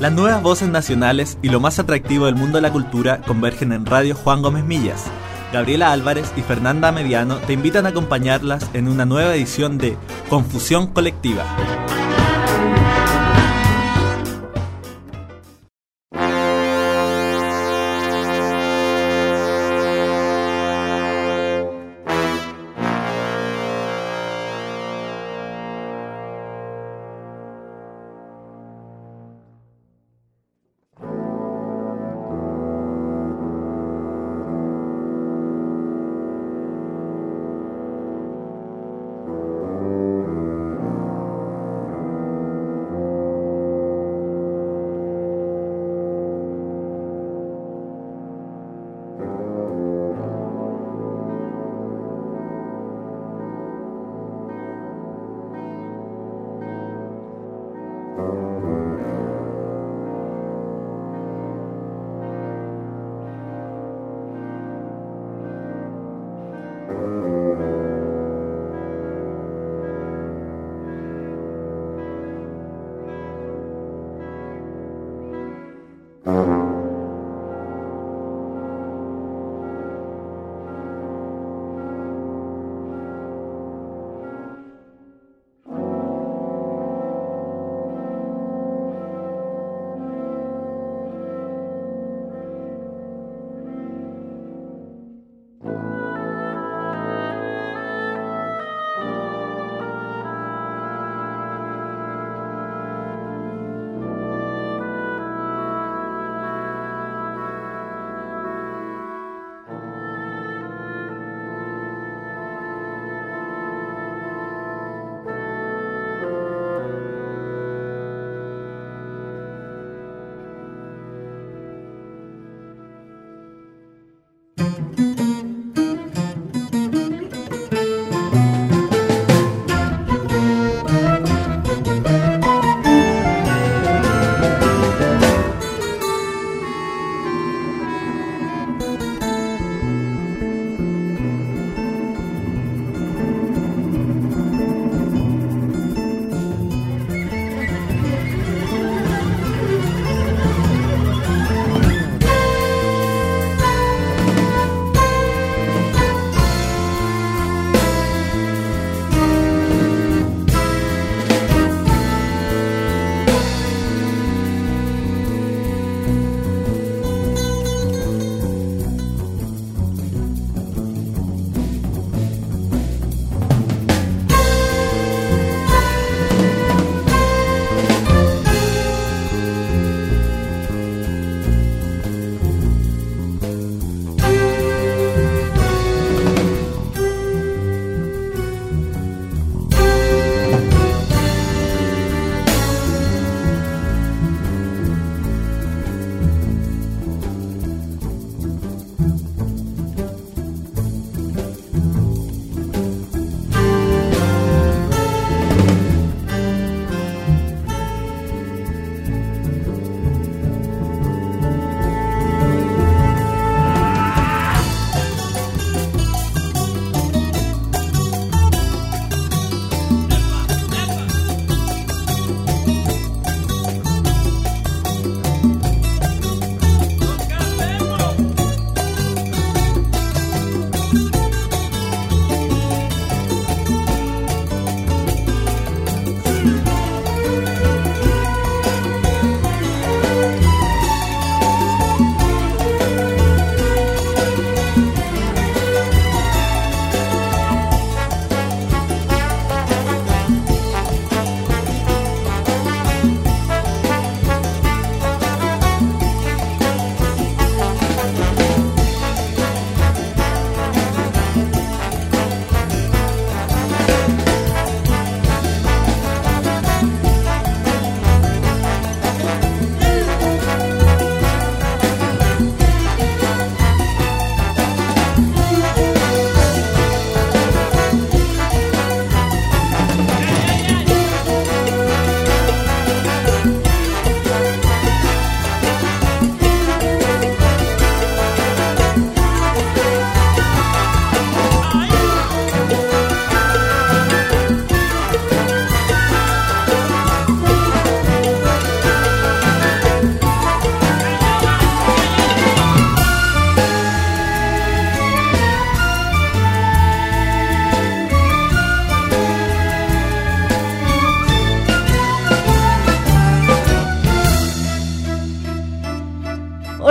Las nuevas voces nacionales y lo más atractivo del mundo de la cultura convergen en Radio Juan Gómez Millas. Gabriela Álvarez y Fernanda Mediano te invitan a acompañarlas en una nueva edición de Confusión Colectiva.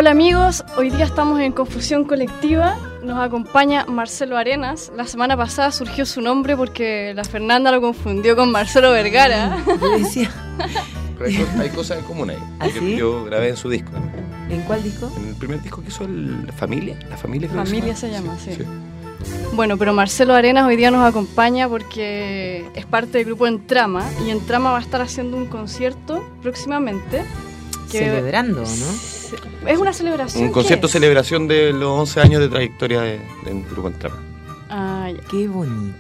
Hola amigos, hoy día estamos en Confusión Colectiva, nos acompaña Marcelo Arenas. La semana pasada surgió su nombre porque la Fernanda lo confundió con Marcelo Vergara. Yo decía... Pero hay cosas en común ahí. ¿Ah, sí? Yo grabé en su disco. ¿En cuál disco? En el primer disco que hizo La Familia. La Familia, creo Familia que se llama, sí. Sí. Bueno, pero Marcelo Arenas hoy día nos acompaña porque es parte del grupo Entrama y Entrama va a estar haciendo un concierto próximamente. Celebrando, ¿no? Es una celebración. Un concierto celebración de los 11 años de trayectoria del grupo Entrama. Ah, ya. Qué bonito.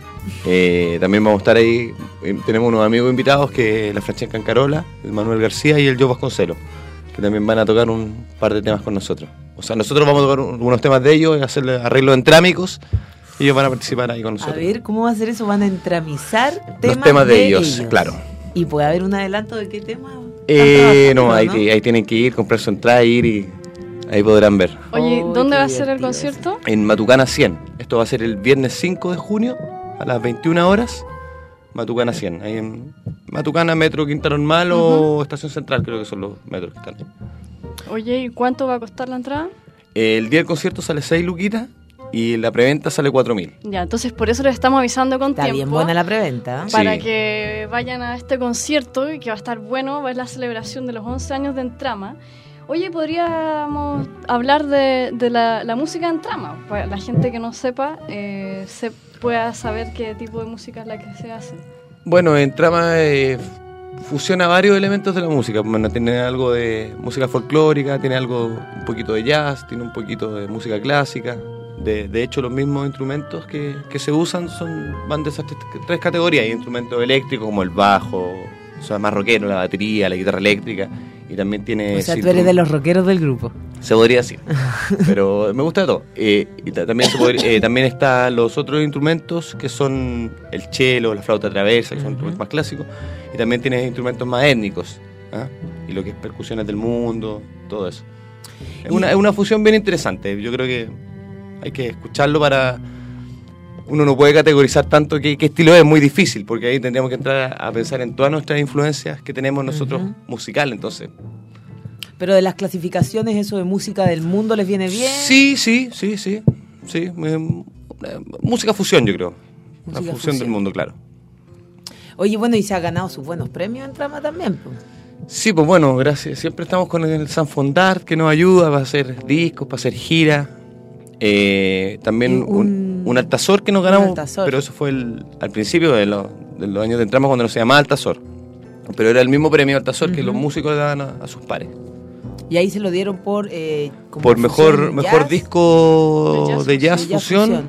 También vamos a estar ahí. Tenemos unos amigos invitados que la Francesca Ancarola, el Manuel García y el Joe Vasconcelos, que también van a tocar un par de temas con nosotros. O sea, nosotros vamos a tocar unos temas de ellos, hacerle arreglos entrámicos, y ellos van a participar ahí con nosotros. A ver, ¿cómo va a ser eso? ¿Van a entramizar los temas de ellos, claro. ¿Y puede haber un adelanto de qué tema? No, ahí tienen que ir, comprar su entrada, ir y ahí podrán ver. Oye, ¿dónde va a ser el concierto? En Matucana 100. Esto va a ser el viernes 5 de junio a las 21 horas. Matucana 100. Ahí en Matucana, Metro Quinta Normal o Estación Central, creo que son los metros que están ahí. Oye, ¿y cuánto va a costar la entrada? El día del concierto sale 6 luquitas y la preventa sale 4.000. Ya, entonces por eso les estamos avisando con Está tiempo. bien buena la preventa. Para Sí. que vayan a este concierto y que va a estar bueno, va a ser la celebración de los 11 años de Entrama. Oye, podríamos hablar de la música de Entrama, para la gente que no sepa, se pueda saber qué tipo de música es la que se hace. Bueno, Entrama fusiona varios elementos de la música. Bueno, tiene algo de música folclórica, tiene algo un poquito de jazz, tiene un poquito de música clásica. De hecho, los mismos instrumentos que se usan van de esas tres categorías. Hay instrumentos eléctricos como el bajo, o sea, más rockero, la batería, la guitarra eléctrica. Y también tiene... O sea, tú eres de los rockeros del grupo. Se podría decir, pero me gusta de todo. Y también están los otros instrumentos que son el cello, la flauta traversa, que son instrumentos más clásicos. Y también tienes instrumentos más étnicos, ¿ah? Y lo que es percusiones del mundo, todo eso. Es una fusión bien interesante. Yo creo que hay que escucharlo para... Uno no puede categorizar tanto qué estilo es muy difícil, porque ahí tendríamos que entrar a pensar en todas nuestras influencias que tenemos nosotros musical, entonces... Pero de las clasificaciones, eso de música del mundo, ¿les viene bien? Sí. Música fusión, yo creo. Una fusión del mundo, claro. Oye, bueno, y se ha ganado sus buenos premios en Trama también, pues. Sí, pues bueno, gracias. Siempre estamos con el Sanfondart, que nos ayuda para hacer discos, para hacer giras. También un Altazor que nos ganamos, pero eso fue al principio de los años de Entrama, cuando no se llamaba Altazor. Pero era el mismo premio Altazor que los músicos le daban a sus pares. Y ahí se lo dieron por mejor disco de jazz fusión.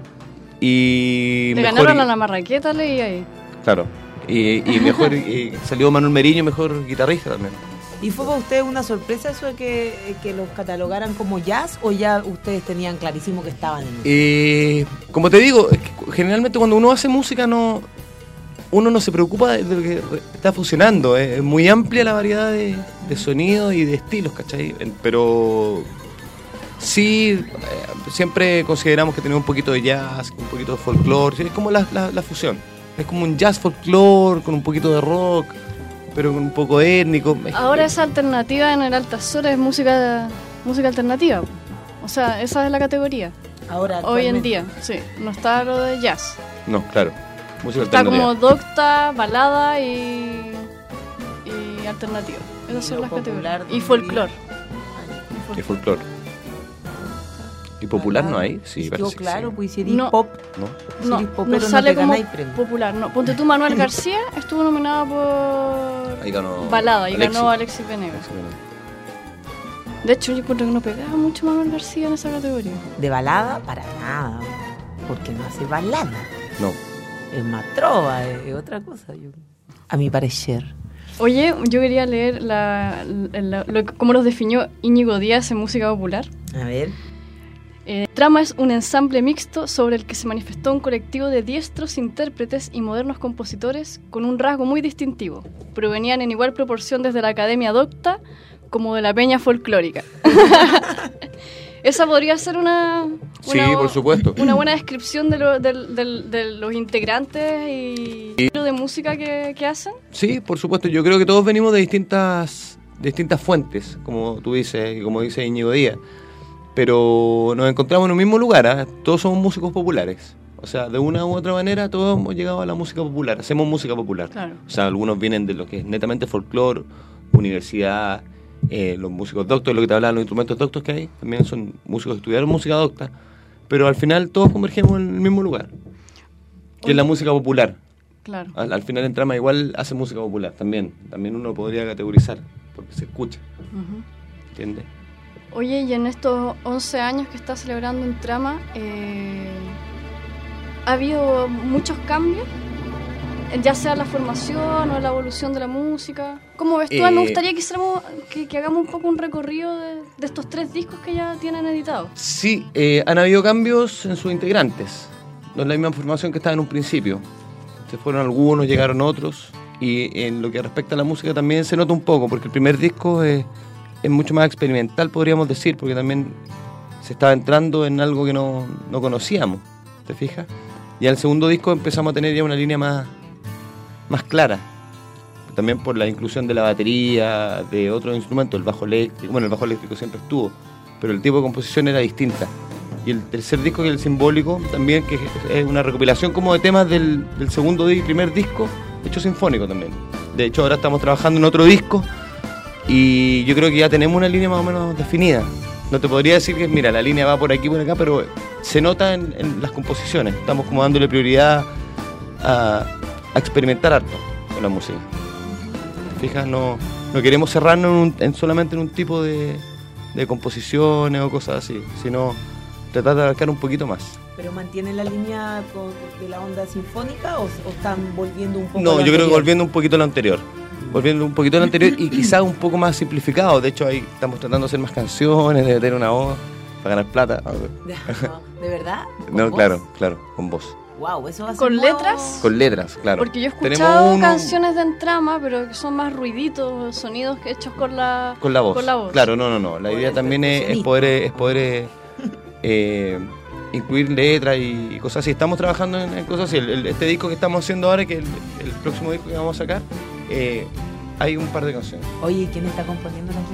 Y le ganaron a la Marraqueta, leí ahí. Claro. Y mejor salió Manuel Meriño, mejor guitarrista también. ¿Y fue para ustedes una sorpresa eso de que los catalogaran como jazz, o ya ustedes tenían clarísimo que estaban en eso? Como te digo, es que generalmente cuando uno hace música uno no se preocupa de lo que está funcionando. Es muy amplia la variedad de sonidos y de estilos, ¿cachai? Pero sí, siempre consideramos que tenemos un poquito de jazz, un poquito de folclore. Es como la fusión. Es como un jazz folclore con un poquito de rock, pero con un poco étnico. Ahora esa alternativa en el Altazor es música alternativa. O sea, esa es la categoría. Ahora, hoy en día, sí. No está lo de jazz. No, claro. Música está alternativa. como docta, balada y alternativa. Esas son las categorías. Y folclore. Y folclore. ¿Y popular no hay? Sí, parece que claro, sí. Pues si eres pop. No sale como popular. No. Ponte tú, Manuel García estuvo nominado por ahí ganó balada y ganó Alexis Venegas. De hecho, yo encuentro que no pegaba mucho Manuel García en esa categoría. ¿De balada? Para nada. Porque no hace balada. No. Es más trova, es otra cosa, a mi parecer. Oye, yo quería leer cómo los definió Íñigo Díaz en música popular. A ver. Trama es un ensamble mixto sobre el que se manifestó un colectivo de diestros intérpretes y modernos compositores con un rasgo muy distintivo. Provenían en igual proporción desde la Academia Docta como de la Peña Folclórica. Esa podría ser sí, por supuesto. Una buena descripción de los integrantes y el estilo de música que hacen. Sí, por supuesto. Yo creo que todos venimos de distintas distintas fuentes, como tú dices y como dice Íñigo Díaz, pero nos encontramos en un mismo lugar, ¿eh? Todos somos músicos populares. O sea, de una u otra manera todos hemos llegado a la música popular, hacemos música popular. Claro. O sea, algunos vienen de lo que es netamente folclore, universidad, los músicos doctos, lo que te hablaban, los instrumentos doctos que hay, también son músicos que estudiaron música docta, pero al final todos convergemos en el mismo lugar, que es la música popular. Claro. Al final en Trama igual hace música popular, también uno lo podría categorizar, porque se escucha, ¿entiendes? Oye, y en estos 11 años que estás celebrando en Trama, ¿ha habido muchos cambios? Ya sea la formación o la evolución de la música. ¿Cómo ves tú? Me gustaría que hagamos un poco un recorrido de estos 3 discos que ya tienen editados. Sí, han habido cambios en sus integrantes. No es la misma formación que estaba en un principio. Se fueron algunos, llegaron otros. Y en lo que respecta a la música también se nota un poco, porque el primer disco es mucho más experimental, podríamos decir, porque también se estaba entrando en algo que no conocíamos, ¿te fijas? Y al segundo disco empezamos a tener ya una línea más clara, también por la inclusión de la batería, de otros instrumentos, el bajo eléctrico. Bueno, el bajo eléctrico siempre estuvo, pero el tipo de composición era distinta. Y el tercer disco, que es el Simbólico, también, que es una recopilación como de temas del segundo y primer disco, hecho sinfónico también. De hecho, ahora estamos trabajando en otro disco y yo creo que ya tenemos una línea más o menos definida. No te podría decir que, mira, la línea va por aquí, por acá, pero se nota en las composiciones. Estamos como dándole prioridad a experimentar harto con la música. Fijas, no queremos cerrarnos solamente en un tipo de composiciones o cosas así, sino tratar de abarcar un poquito más. ¿Pero mantienen la línea de la onda sinfónica o están volviendo un poco? No, yo creo que volviendo un poquito a lo anterior. Volviendo un poquito a lo anterior y quizás un poco más simplificado. De hecho, ahí estamos tratando de hacer más canciones, de tener una voz para ganar plata. ¿De verdad? No, voz? claro, con voz. Wow, eso va a ser ¿Con nuevo. letras? Con letras, claro. Porque yo he escuchado canciones de Entrama, pero que son más ruiditos, sonidos hechos con la voz. Claro, no. La idea también es poder incluir letras y cosas así. Estamos trabajando en cosas así. Este disco que estamos haciendo ahora, que es el próximo disco que vamos a sacar, hay un par de canciones. Oye, ¿y quién está componiendo las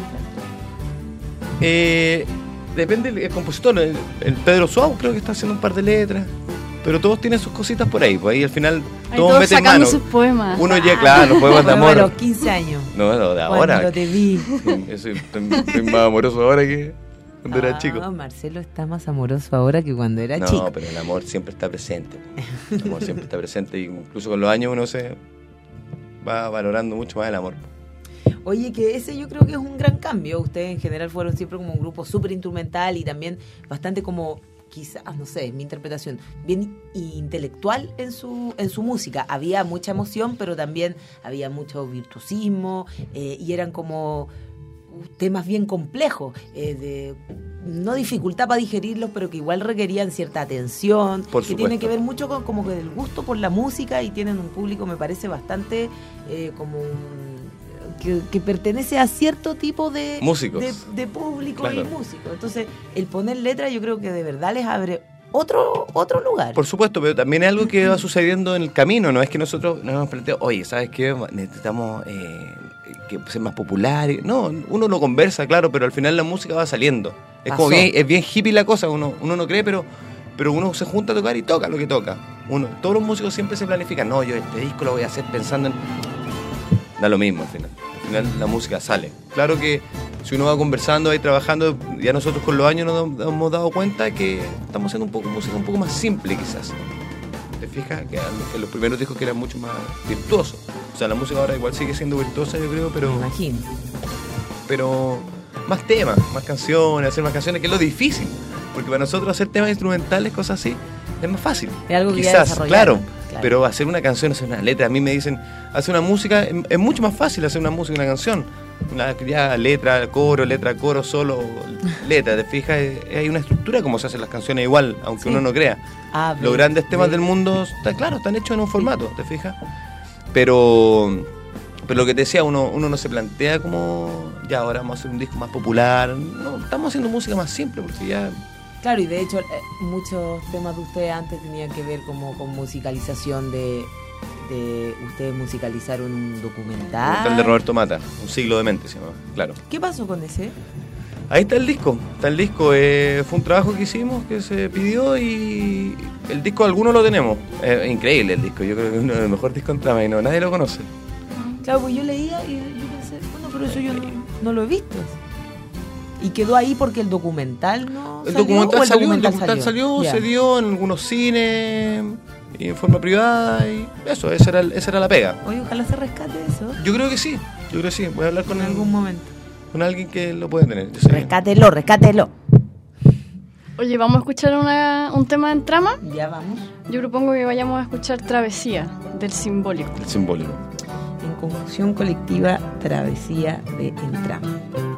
letras? Depende del compositor. El Pedro Suau creo que está haciendo un par de letras. Pero todos tienen sus cositas por ahí. Pues ahí al final todos meten sacando mano. Sus poemas. Uno ya, claro, los poemas de amor. A los 15 años. No, de ahora. Cuando te vi. Sí, estoy más amoroso ahora que cuando era chico. Marcelo está más amoroso ahora que cuando era chico. No, pero el amor siempre está presente. El amor siempre está presente. Y incluso con los años uno se va valorando mucho más el amor. Oye, que ese yo creo que es un gran cambio. Ustedes en general fueron siempre como un grupo súper instrumental y también bastante como, quizás, no sé, mi interpretación, bien intelectual en su música. Había mucha emoción, pero también había mucho virtuosismo y eran como temas bien complejos, de no dificultad para digerirlos, pero que igual requerían cierta atención, por que supuesto. tiene que ver mucho con como que el gusto por la música, y tienen un público, me parece, bastante como que pertenece a cierto tipo de músicos, de público, claro. Y músicos. Entonces, el poner letra yo creo que de verdad les abre otro lugar. Por supuesto, pero también es algo que va sucediendo en el camino. No es que nosotros nos hemos planteado, oye, ¿sabes qué? Necesitamos que ser más populares. No, uno lo conversa, claro, pero al final la música va saliendo. Es como es bien hippie la cosa, uno no cree, pero uno se junta a tocar y toca lo que toca. Todos los músicos siempre se planifican, no, yo este disco lo voy a hacer pensando en... Da lo mismo al final. Al final la música sale. Claro que si uno va conversando, va trabajando, ya nosotros con los años nos hemos dado cuenta que estamos haciendo música un poco más simple quizás. ¿Te fijas? Que en los primeros discos que eran mucho más virtuosos. O sea, la música ahora igual sigue siendo virtuosa, yo creo, pero... Me imagino. Pero más temas, más canciones, hacer más canciones, que es lo difícil. Porque para nosotros hacer temas instrumentales, cosas así, es más fácil. Es algo que quizás, ya claro. Pero hacer una canción, hacer una letra, a mí me dicen, hacer una música, es mucho más fácil hacer una música, una canción. Ya letra, coro, solo, letra, ¿te fijas? Hay una estructura como se hacen las canciones igual, aunque uno no crea. Los grandes temas del mundo, están hechos en un formato, ¿te fijas? Pero lo que te decía, uno no se plantea como, ya ahora vamos a hacer un disco más popular. No, estamos haciendo música más simple, porque ya... Claro, y de hecho muchos temas de ustedes antes tenían que ver como con musicalización de ustedes musicalizaron un El documental. de Roberto Mata, Un siglo de mente se llama, claro. ¿Qué pasó con ese? Ahí está el disco, fue un trabajo que hicimos, que se pidió y el disco algunos lo tenemos. Es increíble el disco, yo creo que es uno de los mejores discos en trama y nadie lo conoce. Claro, pues yo leía y yo pensé, bueno, pero eso yo no lo he visto. Y quedó ahí porque el documental no El salió. documental ¿O salió, Ya. se dio en algunos cines y en forma privada y eso, esa era la pega. Oye, ojalá se rescate eso Yo creo que sí, voy a hablar en algún momento. con alguien que lo puede tener. Yo sé. Rescátelo. Oye, ¿vamos a escuchar un tema en trama? Ya vamos. Yo propongo que vayamos a escuchar Travesía, del Simbólico. El simbólico. En confusión colectiva, Travesía de Entrama.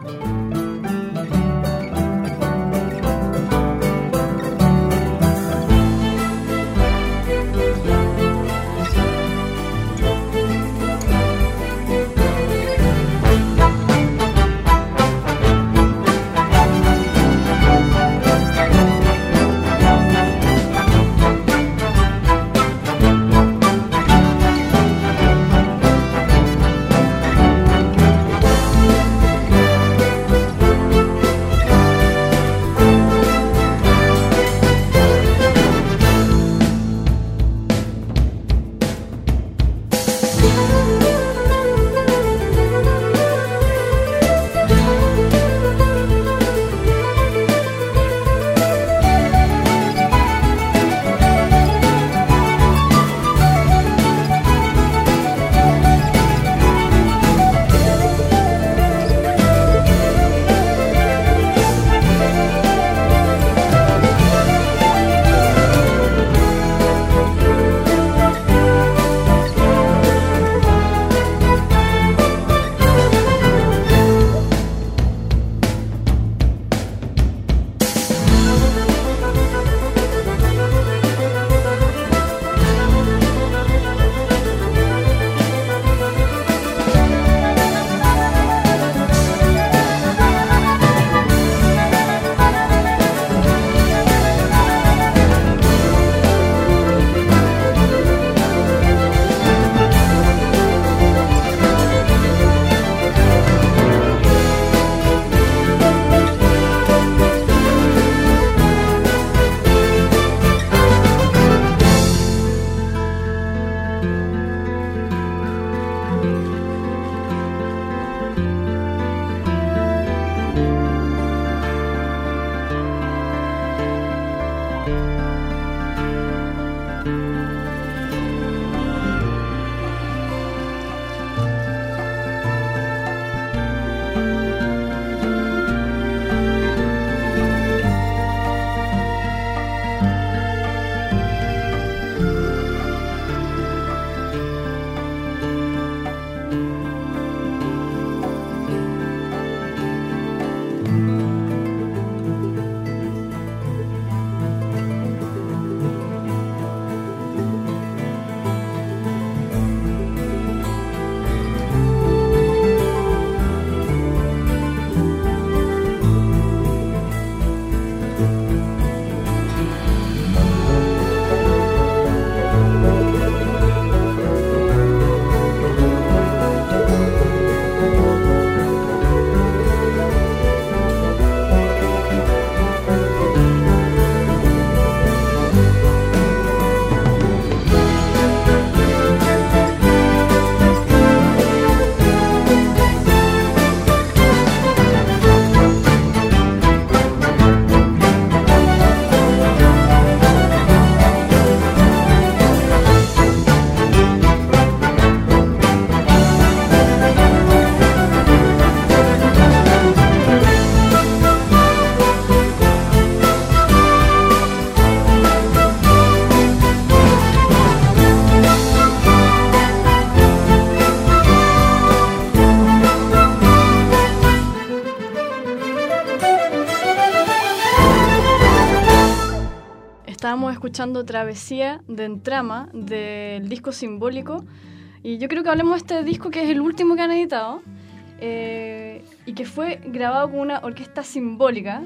Estábamos escuchando Travesía de Entrama del disco Simbólico y yo creo que hablemos de este disco que es el último que han editado y que fue grabado con una orquesta simbólica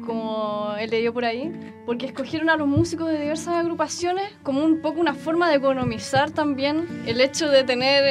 como he leído por ahí, porque escogieron a los músicos de diversas agrupaciones como un poco una forma de economizar también el hecho de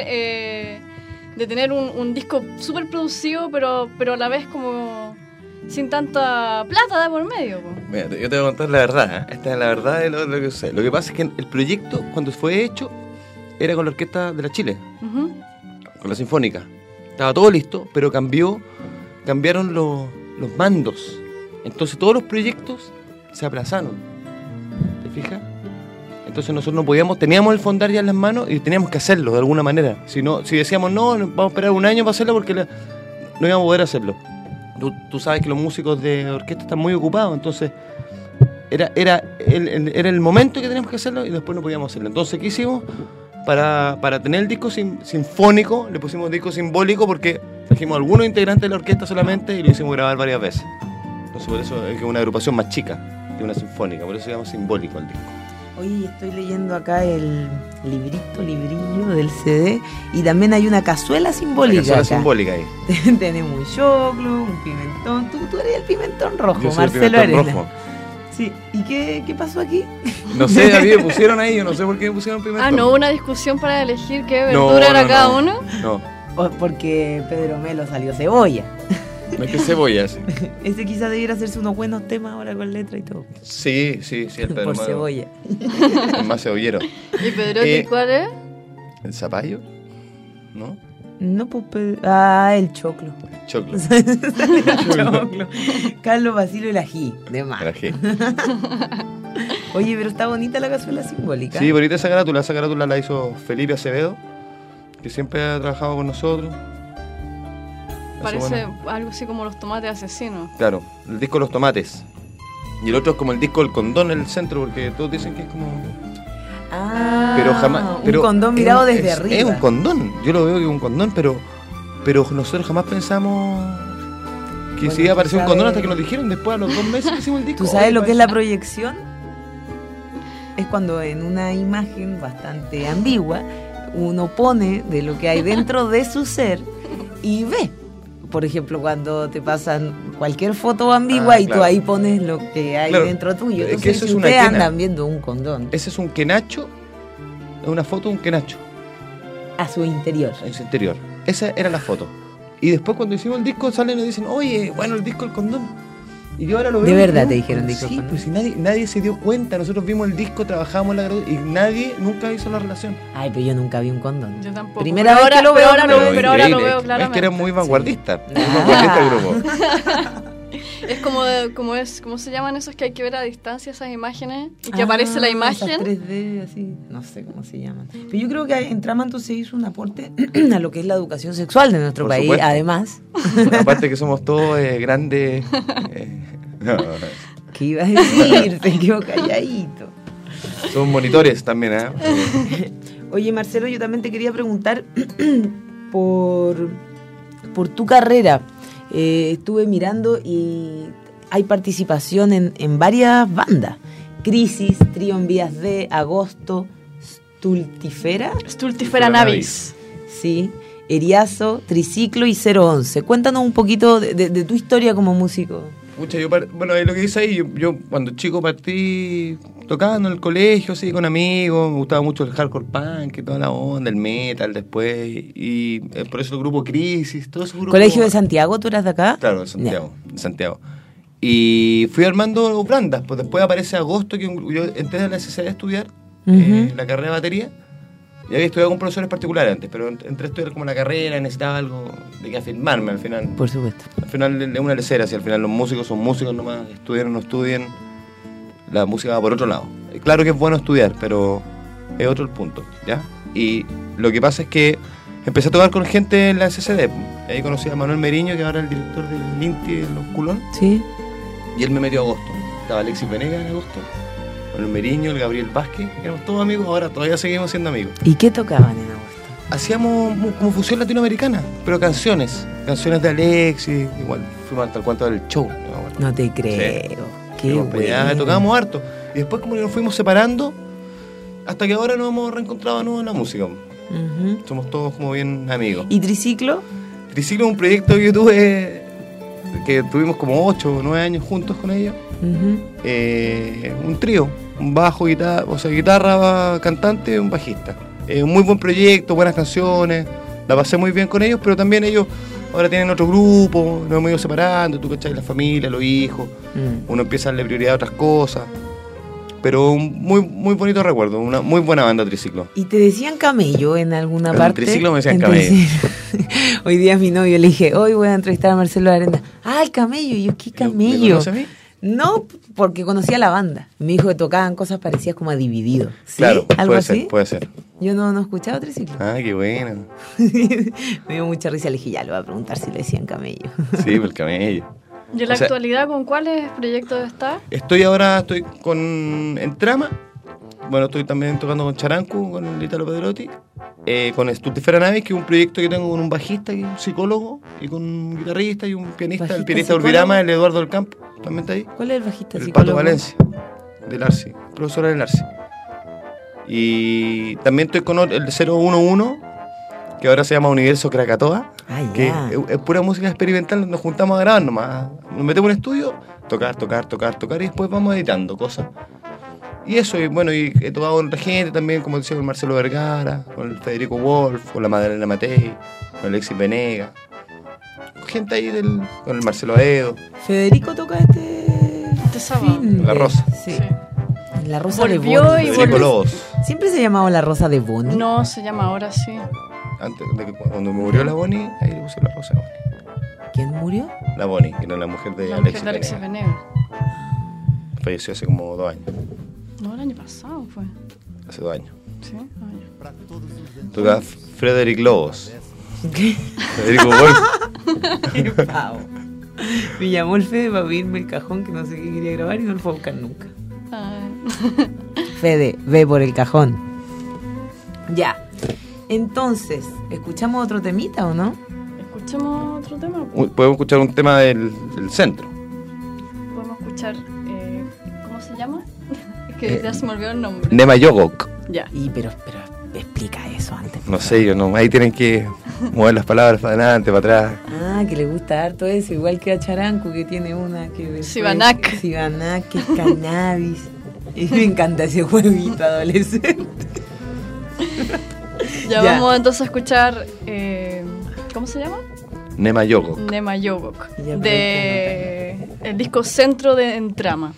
tener un disco súper producido, pero a la vez como sin tanta plata de por medio. Po. Mira, yo te voy a contar la verdad, ¿eh? Esta es la verdad de lo que sé. Lo que pasa es que el proyecto, cuando fue hecho, era con la Orquesta de la Chile, con la Sinfónica. Estaba todo listo, pero cambiaron los mandos. Entonces todos los proyectos se aplazaron. ¿Te fijas? Entonces nosotros no podíamos, teníamos el fondar ya en las manos y teníamos que hacerlo de alguna manera. Si decíamos no, vamos a esperar un año para hacerlo porque no íbamos a poder hacerlo. Tú sabes que los músicos de orquesta están muy ocupados, entonces era el momento que teníamos que hacerlo y después no podíamos hacerlo. Entonces, ¿qué hicimos? Para tener el disco sinfónico, le pusimos disco simbólico porque trajimos algunos integrantes de la orquesta solamente y lo hicimos grabar varias veces. Entonces, por eso es que es una agrupación más chica que una sinfónica, por eso se llama simbólico el disco. Oye, estoy leyendo acá el librillo del CD y también hay una cazuela simbólica. Una cazuela acá. Simbólica ahí. Tenemos un choclo, un pimentón. Tú eres el pimentón rojo, Yo soy Marcelo el pimentón Arena. rojo. Sí, ¿y qué pasó aquí? No sé, a mí me pusieron ahí, yo no sé por qué me pusieron pimentón. ¿no hubo una discusión para elegir qué verdura era cada uno? No, Porque Pedro Melo salió cebolla. no es que cebolla, sí. Ese quizás debiera hacerse unos buenos temas ahora con letra y todo. Sí, el Pedro Por Melo, cebolla. el más cebollero. ¿Y Pedrotti cuál es? ¿El zapallo? ¿No? No, pues el choclo. Choclo. El choclo. Carlos Basilio el ají, de más. El ají. Oye, pero está bonita la cazuela simbólica. Sí, bonita esa carátula la hizo Felipe Acevedo, que siempre ha trabajado con nosotros. Parece algo así como los tomates asesinos. Claro, el disco Los Tomates. Y el otro es como el disco El Condón en el centro, porque todos dicen que es como... pero jamás... un condón mirado desde arriba. Es un condón, yo lo veo que es un condón, pero nosotros jamás pensamos que si iba a aparecer un condón hasta que nos dijeron después a los 2 meses que hicimos el disco. ¿Tú sabes lo que es la proyección? Es cuando en una imagen bastante ambigua uno pone de lo que hay dentro de su ser y ve. Por ejemplo, cuando te pasan cualquier foto ambigua y claro. tú ahí pones lo que hay dentro tuyo. Es Entonces, que eso si es una ustedes quena. andan viendo un condón Ese es un quenacho, es una foto de un quenacho a su interior. en su interior. Esa era la foto. Y después cuando hicimos el disco salen y nos dicen, oye, bueno, el disco El Condón. Y yo ahora lo veo. ¿De verdad ¿no? te dijeron disco El Sí, Condón? pues si nadie se dio cuenta. Nosotros vimos el disco, trabajamos en la grabación y nadie nunca hizo la relación. Ay, pero yo nunca vi un condón. Yo tampoco. Primera Pero vez que lo pero veo, ahora pero lo pero ahora lo increíble. veo Es claramente. que era muy vanguardista. Sí. Muy vanguardista el grupo. Es ¿cómo se llaman esos que hay que ver a distancia esas imágenes? Y que aparece la esas imagen. 3D, así, no sé cómo se llaman. Pero yo creo que en Trama entonces hizo un aporte a lo que es la educación sexual de nuestro Por país, supuesto. además. Aparte que somos todos grandes. No, ¿Qué iba a decir? Te quedo calladito. somos monitores también, ¿eh? Oye, Marcelo, yo también te quería preguntar por tu carrera. Estuve mirando y hay participación en varias bandas. Crisis, Trío en Vías de, Agosto, Stultifera Navis. Sí, Eriazo, Triciclo y 011. Cuéntanos un poquito de tu historia como músico. Pucha, bueno, lo que dice ahí, yo cuando chico partí tocando en el colegio, así, con amigos, me gustaba mucho el hardcore punk y toda la onda, el metal después, y por eso el grupo Crisis, todo ese grupo... ¿Colegio de Santiago? ¿Tú eras de acá? Claro, de Santiago. Y fui armando bandas, pues después aparece Agosto, que yo entré a la SCD a estudiar, la carrera de batería, y había estudiado con profesores particulares antes, pero entré a estudiar como la carrera, necesitaba algo de que afirmarme al final. Por supuesto. Al final es una lecera, si al final los músicos son músicos nomás, estudien o no estudien, la música va por otro lado. Claro que es bueno estudiar, pero es otro el punto, ¿ya? Y lo que pasa es que empecé a tocar con gente en la SCD. Ahí conocí a Manuel Meriño, que ahora es el director del Inti de Los Culón, Sí. y él me metió a Agosto. Estaba Alexis Venegas en Agosto, Manuel Meriño, el Gabriel Vázquez, éramos todos amigos, ahora todavía seguimos siendo amigos. ¿Y qué tocaban en Agosto? Hacíamos como fusión latinoamericana, pero canciones de Alexis, igual fuimos hasta el cuento del show. ¿No? No te creo. Qué Fuimos para allá, bueno. tocábamos harto. Y después como que nos fuimos separando, hasta que ahora nos hemos reencontrado de nuevo en la música. Ujú. Somos todos como bien amigos. ¿Y Triciclo? Triciclo es un proyecto que yo tuve que tuvimos como 8 o 9 años juntos con ellos. Ujú. Un trío, un bajo, guitarra, cantante, un bajista. Un muy buen proyecto, buenas canciones, la pasé muy bien con ellos, pero también ellos ahora tienen otro grupo, nos hemos ido separando, tú cachai, la familia, los hijos, uno empieza a darle prioridad a otras cosas. Pero un muy bonito recuerdo, una muy buena banda Triciclo. ¿Y te decían camello en alguna En parte? Triciclo me decían En camello. Triciclo. Hoy día mi novio le dije, hoy voy a entrevistar a Marcelo Arenda. Ah, el camello. Y yo, ¿qué ¿Me camello? conoce a mí? No, porque conocía la banda. Me dijo que tocaban cosas parecidas como a Dividido. ¿Sí? Claro, ¿Algo puede así? ser, puede ser. Yo no he escuchado Triciclo. Ah, qué bueno. Me dio mucha risa. Le dije, ya le voy a preguntar si le decían camello. Sí, por el camello. ¿Y en la O sea, actualidad con cuáles proyectos está? Estoy en Trama. Bueno, estoy también tocando con Charancu, con el Italo Pedrotti. Con Estultifera Navis, que es un proyecto que tengo con un bajista, y un psicólogo, y con un guitarrista y un pianista. ¿Bajista, El pianista de psicólogo? Urbirama, el Eduardo del Campo, también está ahí. ¿Cuál es el bajista El psicólogo? Pato Valencia, del Arci, profesora del Arci. Y también estoy con el 011, que ahora se llama Universo Krakatoa, Ah, que ya. es pura música experimental, nos juntamos a grabar nomás. Nos metemos en un estudio, tocar, y después vamos editando cosas. Y eso, y bueno, y he tocado con otra gente también, como decía, con Marcelo Vergara, con el Federico Wolf, con la Madalena Matei, con Alexis Venega. Gente ahí con el Marcelo Aedo. Federico toca Este sábado. fin La de- Rosa. Sí. Sí. La Rosa de Volvió Bonnie. y Federico volvió. Lobos. Siempre se llamaba La Rosa de Bonnie. No, se llama ahora sí. Antes de que cuando me murió la Bonnie, ahí le puse la Rosa. ¿Quién murió? La Bonnie, que era la mujer de La mujer Alexis de Alexis Venega. Venegas. Falleció hace como 2 años. No, el año pasado fue. Hace 2 años. Sí, año. Tocaba Frederick Lobos. Federico Wolf. Qué pavo. Me llamó el Fede para pedirme el cajón que no sé qué quería grabar y no lo fue a buscar nunca. Ay. Fede, ve por el cajón. Ya. Entonces, ¿escuchamos otro temita o no? Escuchemos otro tema. Podemos escuchar un tema del centro. Podemos escuchar. ¿Cómo se llama? Es que ya se me olvidó el nombre. Nema Yogok. Ya. Pero explica eso antes. No sé, yo no. Ahí tienen que mover las palabras para adelante, para atrás. Ah, que le gusta harto eso, igual que a Charancu, que tiene una que... después- Sivanac. Sivanac, que es cannabis. Y me encanta ese jueguito adolescente. Ya, Ya. vamos entonces a escuchar. ¿Cómo se llama? Nema Yogok. Nema Yogok. Ya, De el disco Centro de Entrama.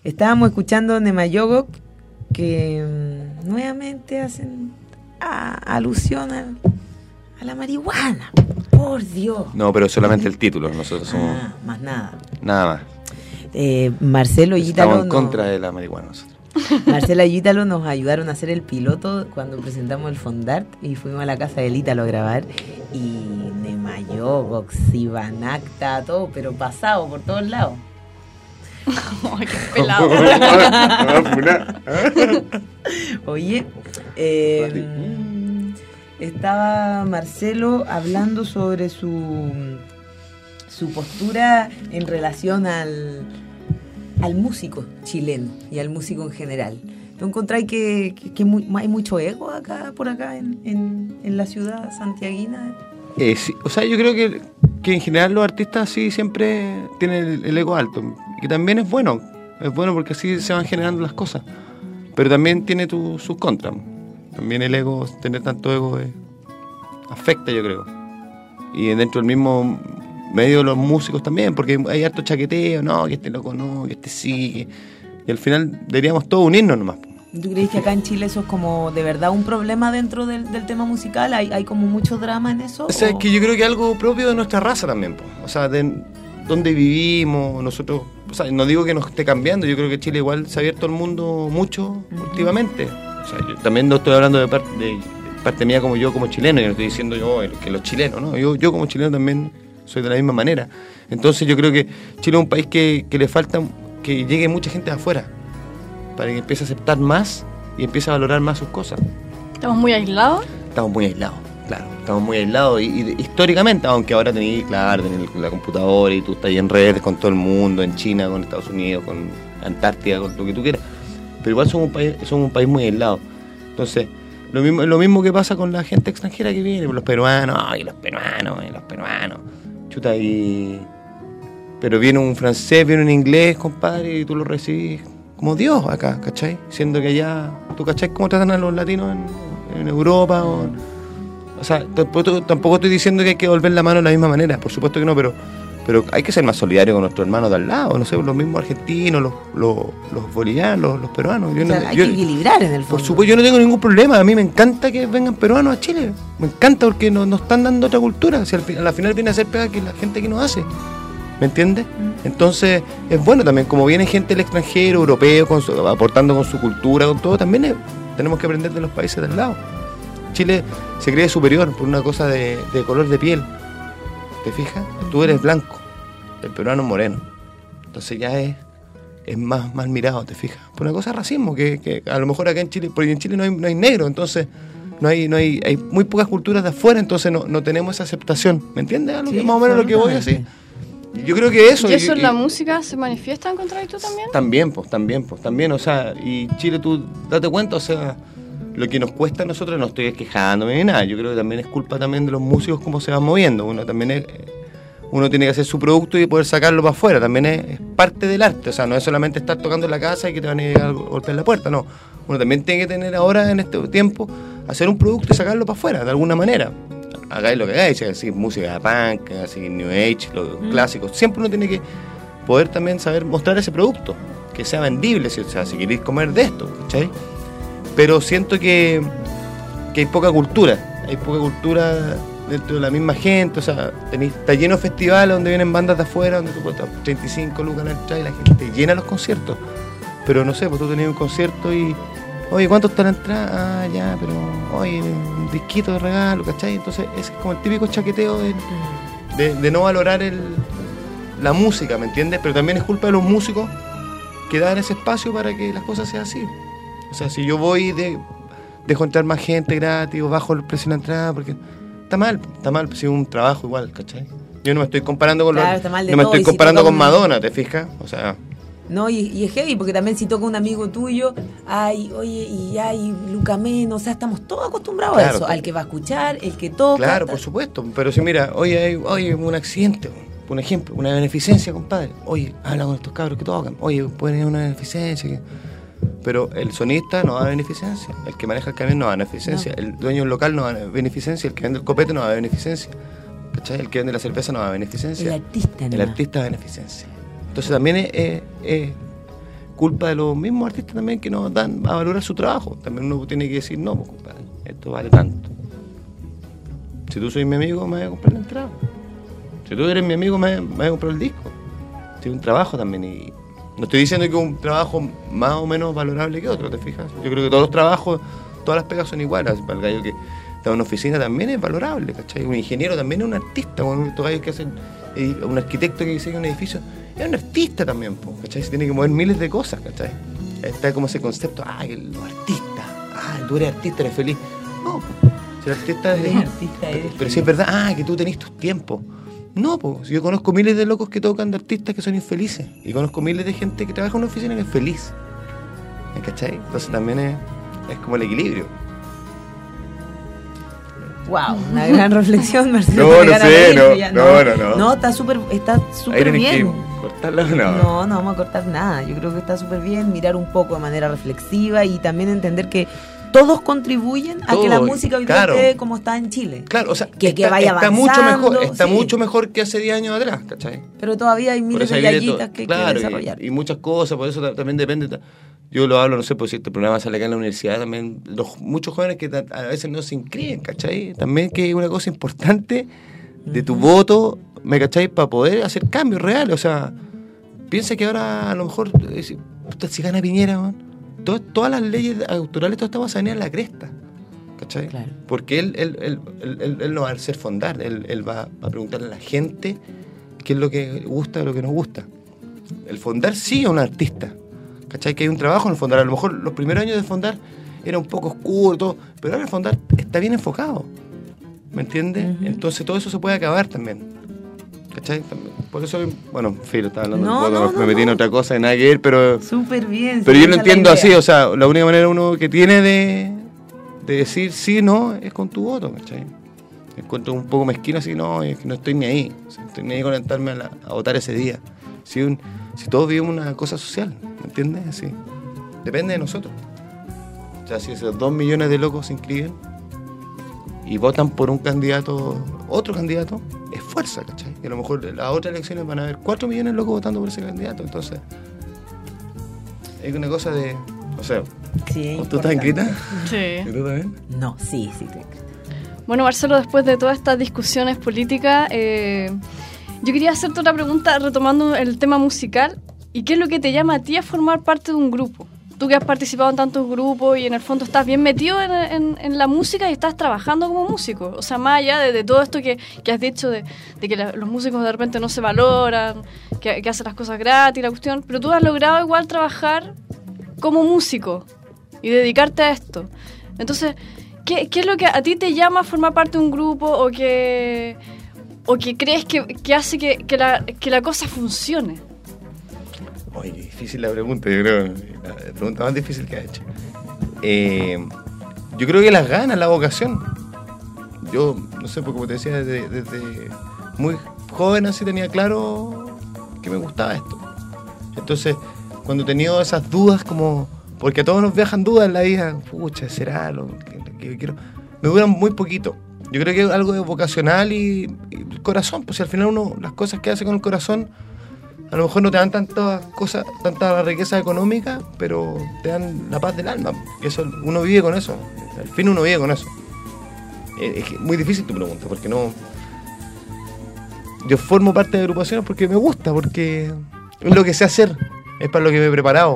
Estábamos escuchando Nemayogok, que nuevamente hacen alusión a la marihuana. Por Dios. No, pero solamente el título. Nosotros somos... más nada. Nada más. Marcelo y Ítalo... Estamos en contra de la marihuana nosotros. Marcela y Ítalo nos ayudaron a hacer el piloto cuando presentamos el Fondart y fuimos a la casa del Ítalo a grabar. Y Nemayogok, Sibanacta, todo, pero pasado por todos lados. Ay, qué pelado. Oye, estaba Marcelo hablando sobre su postura en relación al músico chileno y al músico en general. ¿Tú encontráis que hay mucho ego por acá en la ciudad santiaguina? Sí, o sea, yo creo que en general los artistas sí siempre tienen el ego alto, que también es bueno porque así se van generando las cosas, pero también tiene sus contras. También el ego, tener tanto ego afecta, yo creo, y dentro del mismo medio de los músicos también, porque hay harto chaqueteo, no, que este loco no, que este sí, y al final deberíamos todos unirnos nomás. ¿Tú crees que acá en Chile eso es como de verdad un problema dentro del tema musical? ¿Hay como mucho drama en eso? O sea, es que yo creo que algo propio de nuestra raza también, po. O sea, de dónde vivimos, nosotros, o sea, no digo que nos esté cambiando, yo creo que Chile igual se ha abierto al mundo mucho últimamente. O sea, yo también no estoy hablando de parte mía como yo como chileno, yo no estoy diciendo yo que los chilenos, ¿no? Yo como chileno también soy de la misma manera. Entonces yo creo que Chile es un país que le falta que llegue mucha gente de afuera, para que empiece a aceptar más y empiece a valorar más sus cosas. ¿Estamos muy aislados? Estamos muy aislados, claro. Estamos muy aislados y históricamente, aunque ahora tenés la computadora y tú estás ahí en redes con todo el mundo, en China, con Estados Unidos, con Antártida, con lo que tú quieras. Pero igual somos un país muy aislado. Entonces, lo mismo que pasa con la gente extranjera que viene, los peruanos, chuta, pero viene un francés, viene un inglés, compadre, y tú lo recibís como Dios acá, ¿cachai? Siendo que allá, ¿tú cachai cómo tratan a los latinos en Europa? O sea, tampoco estoy diciendo que hay que volver la mano de la misma manera, por supuesto que no, pero hay que ser más solidario con nuestros hermanos de al lado, no sé, los mismos argentinos, los bolivianos, los peruanos. Hay que equilibrar en el fondo. Por supuesto, yo no tengo ningún problema, a mí me encanta que vengan peruanos a Chile, me encanta porque nos están dando otra cultura, si al final viene a ser pega que la gente aquí nos hace. ¿Me entiendes? Entonces es bueno también, como viene gente del extranjero, europeo, aportando con su cultura, con todo, también tenemos que aprender de los países del lado. Chile se cree superior por una cosa de color de piel, ¿te fijas? Tú eres blanco, el peruano es moreno, entonces ya es más mal mirado, ¿te fijas? Por una cosa de racismo, que a lo mejor acá en Chile, porque en Chile no hay negro, entonces hay muy pocas culturas de afuera, entonces no tenemos esa aceptación, ¿me entiendes? Sí, más o menos lo que voy así. Yo creo que eso... ¿Y eso en la música se manifiesta en contra de tú también? También, o sea, y Chile, tú date cuenta, o sea, lo que nos cuesta a nosotros, no estoy quejándome ni nada, yo creo que también es culpa también de los músicos cómo se van moviendo, uno tiene que hacer su producto y poder sacarlo para afuera, también es parte del arte, o sea, no es solamente estar tocando en la casa y que te van a llegar a golpear la puerta, no, uno también tiene que tener ahora en este tiempo, hacer un producto y sacarlo para afuera, de alguna manera. Hagáis lo que hagáis, así música de punk, así New Age, los clásicos. Siempre uno tiene que poder también saber mostrar ese producto, que sea vendible, o sea, si queréis comer de esto, ¿cachai? Pero siento que hay poca cultura dentro de la misma gente, o sea, está lleno de festivales donde vienen bandas de afuera, donde tú puedes 35 lucas en el trail, la gente llena los conciertos. Pero no sé, pues tú tenías un concierto y... Oye, ¿cuánto está la entrada? Ah, ya, pero... Oye, un disquito de regalo, ¿cachai? Entonces, ese es como el típico chaqueteo de no valorar la música, ¿me entiendes? Pero también es culpa de los músicos que dan ese espacio para que las cosas sean así. O sea, si yo voy dejo entrar más gente gratis o bajo el precio de la entrada, porque está mal, pues si es un trabajo igual, ¿cachai? Yo no me estoy comparando con con Madonna, ¿te fijas? O sea... No, y es heavy, porque también si toca un amigo tuyo, Luca menos, o sea, estamos todos acostumbrados a eso, al que va a escuchar, el que toca. Claro, por supuesto, pero si mira, oye, un accidente, por ejemplo, una beneficencia, compadre, oye, habla con estos cabros que tocan, oye, pueden ir a una beneficencia, pero el sonista no da beneficencia, el que maneja el camión no da beneficencia, el dueño del local no da beneficencia, el que vende el copete no da beneficencia, ¿cachai? El que vende la cerveza no da beneficencia, el artista da beneficencia. Entonces también culpa de los mismos artistas también que nos dan a valorar su trabajo. También uno tiene que decir, no, pues, compadre, esto vale tanto. Si tú soy mi amigo, me voy a comprar la entrada. Si tú eres mi amigo, me voy a comprar el disco. Es un trabajo también, y no estoy diciendo que un trabajo más o menos valorable que otro, ¿te fijas? Yo creo que todos los trabajos, todas las pegas son iguales. Para el gallo que está en una oficina también es valorable, ¿cachai? Un ingeniero también es un artista, estos gallos que hacen, un arquitecto que diseña un edificio, es un artista también, ¿cachai? Se tiene que mover miles de cosas, ¿cachai? Está como ese concepto, que los artistas, tú eres artista, eres feliz. No, si el artista eres artista, pero si es verdad, que tú tenés tus tiempos. No, pues yo conozco miles de locos que tocan, de artistas que son infelices, y conozco miles de gente que trabaja en una oficina que es feliz, ¿me cachai? Entonces también es como el equilibrio. Wow, una gran reflexión, Marcelo. No. No, está súper bien. ¿Cortarla o no? No vamos a cortar nada. Yo creo que está súper bien mirar un poco de manera reflexiva y también entender que todos contribuyen a que la música hoy día esté como está en Chile. Claro, o sea, que vaya avanzando. Está mucho mejor que hace 10 años atrás, ¿cachai? Pero todavía hay miles de gallitas que hay que desarrollar. Y muchas cosas, por eso también depende. Yo lo hablo, no sé, por si este programa sale acá en la universidad, también muchos jóvenes que a veces no se inscriben, ¿cachai? También que es una cosa importante de tu voto, ¿me cachai? Para poder hacer cambios reales, o sea, piensa que ahora a lo mejor, si gana Piñera, man, todas las leyes autorales, todas estas cosas venían a la cresta, ¿cachai? Claro. Porque él no va a hacer fondar, él va a preguntarle a la gente qué es lo que gusta y lo que no gusta. El fondar sí es un artista, ¿cachai? Que hay un trabajo en el fondar. A lo mejor los primeros años de fondar era un poco oscuro, todo, pero ahora el fondar está bien enfocado, ¿me entiendes? Uh-huh. Entonces todo eso se puede acabar también, ¿cachai? Por eso, bueno, Filo estaba hablando me metí en otra cosa, de nada que ver, pero... Súper bien. Pero yo lo entiendo así, o sea, la única manera uno que tiene de decir sí, no, es con tu voto, ¿cachai? Me encuentro un poco mezquino así, no, es que no estoy ni ahí, o sea, estoy ni ahí con entrarme a votar ese día. Si todos vivimos una cosa social, ¿me entiendes? Así. Depende de nosotros. O sea, si esos 2 millones de locos se inscriben y votan por un candidato, otro candidato, es fuerza, ¿cachai? Y a lo mejor en las otras elecciones van a haber 4 millones de locos votando por ese candidato. Entonces, es una cosa de... O sea, sí, ¿tú estás inscrita? Sí. ¿Y tú también? No, sí, estoy inscrita. Bueno, Marcelo, después de todas estas discusiones políticas, yo quería hacerte otra pregunta retomando el tema musical. ¿Y qué es lo que te llama a ti a formar parte de un grupo? Tú que has participado en tantos grupos y en el fondo estás bien metido en la música y estás trabajando como músico. O sea, más allá de todo esto que has dicho de que los músicos de repente no se valoran, que hacen las cosas gratis, la cuestión, pero tú has logrado igual trabajar como músico y dedicarte a esto. Entonces, ¿qué es lo que a ti te llama a formar parte de un grupo o que crees que hace que la cosa funcione? Oye, qué difícil la pregunta, yo creo. La pregunta más difícil que ha hecho. Yo creo que las ganas, la vocación. Yo, no sé, porque como te decía, desde muy joven así tenía claro que me gustaba esto. Entonces, cuando he tenido esas dudas, como... Porque a todos nos viajan dudas en la vida. Pucha, ¿será lo que quiero? Me duran muy poquito. Yo creo que es algo de vocacional y el corazón. Pues si al final uno, las cosas que hace con el corazón, a lo mejor no te dan tantas cosas, tanta riqueza económica, pero te dan la paz del alma. Eso, uno vive con eso. Al fin uno vive con eso. Es muy difícil tu pregunta, porque no... Yo formo parte de agrupaciones porque me gusta, porque es lo que sé hacer, es para lo que me he preparado.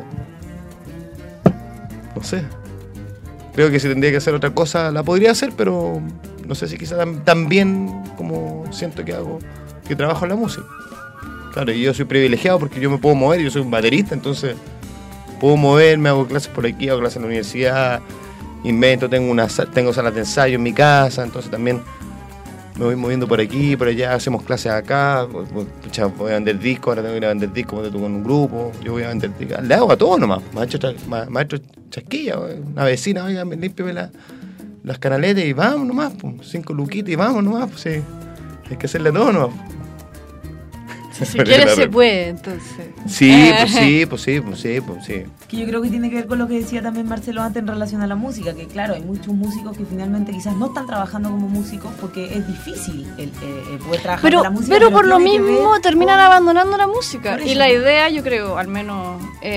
No sé. Creo que si tendría que hacer otra cosa, la podría hacer, pero no sé si quizá tan bien como siento que trabajo en la música. Claro, y yo soy privilegiado porque yo me puedo mover, yo soy un baterista, entonces puedo moverme, hago clases por aquí, hago clases en la universidad, invento, tengo salas de ensayo en mi casa, entonces también me voy moviendo por aquí, por allá, hacemos clases acá, voy a vender discos, ahora tengo que ir a vender discos con un grupo, yo voy a vender discos, le hago a todo nomás, maestro Chasquilla, una vecina, oiga, límpiame las canaletas y vamos nomás, 5 luquitas y vamos nomás, pues sí, hay que hacerle todo nomás. Si quieres se puede, entonces. Sí, pues sí. Que yo creo que tiene que ver con lo que decía también Marcelo antes en relación a la música, que claro, hay muchos músicos que finalmente quizás no están trabajando como músicos porque es difícil el poder trabajar con la música. Pero por lo mismo terminan abandonando la música. Y la idea, yo creo, al menos, es